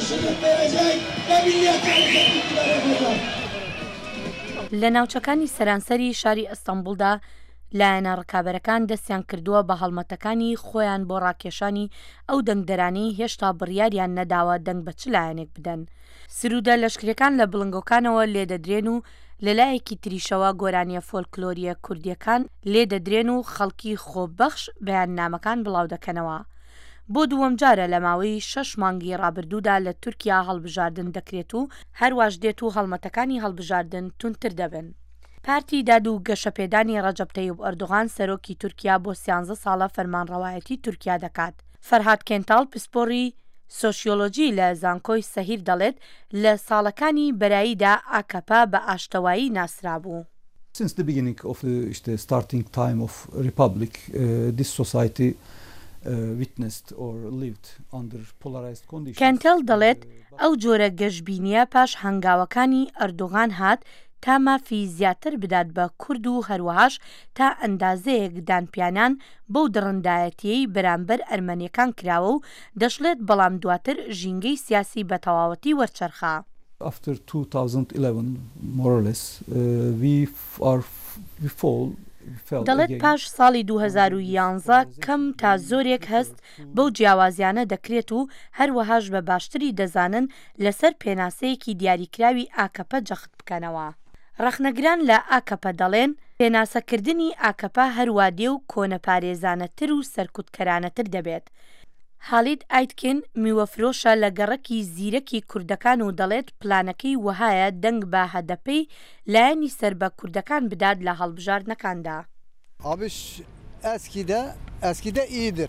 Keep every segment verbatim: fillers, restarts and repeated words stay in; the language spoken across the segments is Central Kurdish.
لە ناوچەکانی سەرانسەری شاری ئەستەمبولدا لایەنە ڕکابەرەکان دەستیان کردووە بە هەڵمەتەکانی خۆیان بۆ ڕاکێشانی ئەو دەنگدەرانەی هێشتا بڕیاریان نەداوە دەنگ بە چ لایەنێک بدەن. سرودە لەشکریەکان لە بڵنگۆکانەوە لێدەدرێن و لەلایەکی تریشەوە گۆرانیە فۆلکلۆریە کوردیەکان لێدەدرێن و خەڵکی خۆبەخش بەیاننامەکان بڵاو دەکەنەوە. بۆ دووەم جارە لە ماوەی شەش مانگی ڕابردوودا لە تورکیا هەڵبژاردن دەکرێت و هەروەش دێت و هەڵمەتەکانی هەڵبژاردن تونتر دەبن. پارتی داد و گەشەپێدانی ڕەجەب تەیوب ئەردوغان سەرۆکی تورکیا بۆ سیانزە ساڵە فەرمانڕەوایەتی تورکیا دەکات. فەرهاد کێنتاڵ پسپۆڕی سۆشیۆلۆجی لە زانکۆی سەهیر دەڵێت لە ساڵەکانی بەراییدا ئاکەپا بە ئاشتەوایی ناسرا بوو. Since the beginning of the işte, starting time of Republic, uh, this society uh, witnessed or lived under polarized conditions. کێنتاڵ دەڵێت ئەو جۆرە گەشببینیە پاش هەنگاوەکانی ئەردوغان هات تا مافی زیاتر بدات بە کورد و هەروەهاش تا ئەندازەیەک دانپیانان بەو دڕندایەتیەی بەرامبەر ئەرمەنیەکان کراوە و دەشڵێت بەڵام دواتر ژینگەی سیاسی بە تەواوەتی وەرچەرخا. After two thousand eleven, more or less, uh, we are we fall. دەڵێت پاش ساڵی دوو هەزار و یانزە کەم تا زۆرێک هەست بەو جیاوازیانە دەکرێت و هەروەهاش بە باشتری دەزانن لەسەر پێناسەیەکی دیاریکراوی ئاکەپە جەخت بکەنەوە. ڕەخنەگران لە ئاکەپە دەڵێن پێناسەکردنی ئاکەپە هەروە دێ و کۆنەپارێزانەتر و سەرکوتکەرانەتر دەبێت. هاڵید ئایتکن میوەفرۆشە لە گەڕەکی زیرەکی کوردەکان و دەڵێت پلانەکەی وەهایە دەنگ بە هەدەپەی لایەنی سەر بە کوردەکان بدات لە هەڵبژاردنەکاندا. Abiş eskide eskide iyidir.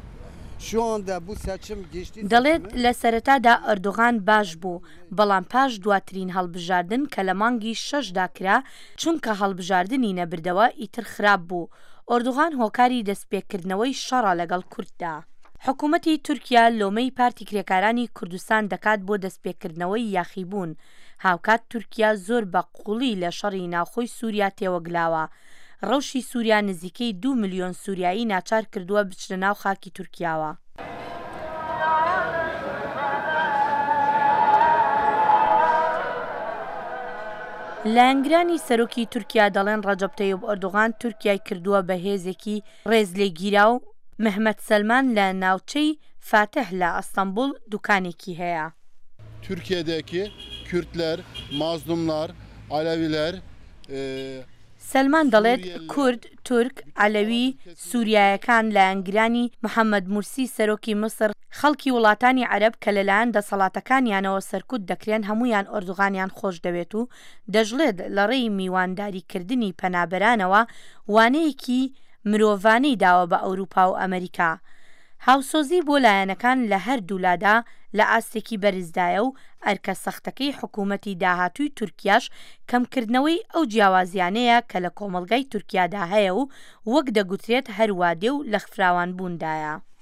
Şu anda bu seçim geçti. دەڵێت لە سەرەتادا ئەردوغان باش بوو بەڵام پاش دواترین هەڵبژاردن کە لە مانگی شەشدا کرا چونکە هەڵبژاردننی نەبردەوە ئیتر خراپ بوو. ئەردوغان هۆکاری دەستپێکردنەوەی شەڕە لەگەڵ کورددا. حکوومەتی تورکیا لۆمەی پارتی کرێکارانی کوردستان دەکات بۆ دەستپێکردنەوەی یاخیبوون. هاوکات تورکیا زۆر بە قوڵی لە شەڕی ناوخۆی سووریا تێوەگلاوە. ڕەوشی سووریا نزیکەی دو ملیۆن سووریایی ناچار کردووە بچنە ناو خاکی تورکیاوە. لایەنگرانی سەرۆکی تورکیا دەڵێن ڕەجەب تەیوب ئەردوغان تورکیای کردووە بە هێزێکی ڕێزلێگیرا و محمد سلمان لە ناوچەی فاتح لە ئەستەمبول دوکانێکی هەیە. Türkiye'deki Kürtler, mazlumlar, Aleviler سلمان دەڵێت کورد، تورک، عەلەوی، سووریایەکان لایەنگرانی محەممەد مورسی سەرۆکی مسر، خەڵکی وڵاتانی عەرەب کە لەلایەن دەسەڵاتەکانیانەوە سەرکوت دەکرێن هەمویان ئەردوغانیان خۆش دەوێت و دەژڵێت لە ڕێی میوانداریکردنی پەنابەرانەوە وانەیەکی مرۆڤانەی داوە بە ئەوروپا و ئەمریکا. هاوسۆزی بۆ لایەنەکان لە هەردوولادا لە ئاستێکی بەرزدایە و ئەرکە سەختەکەی حکوومەتی داهاتووی تورکیاش کەمکردنەوەی ئەو جیاوازیانەیە کە لە کۆمەڵگای تورکیادا هەیە و وەک دەگوترێت هەروادێ و لە خفراوان بووندایە.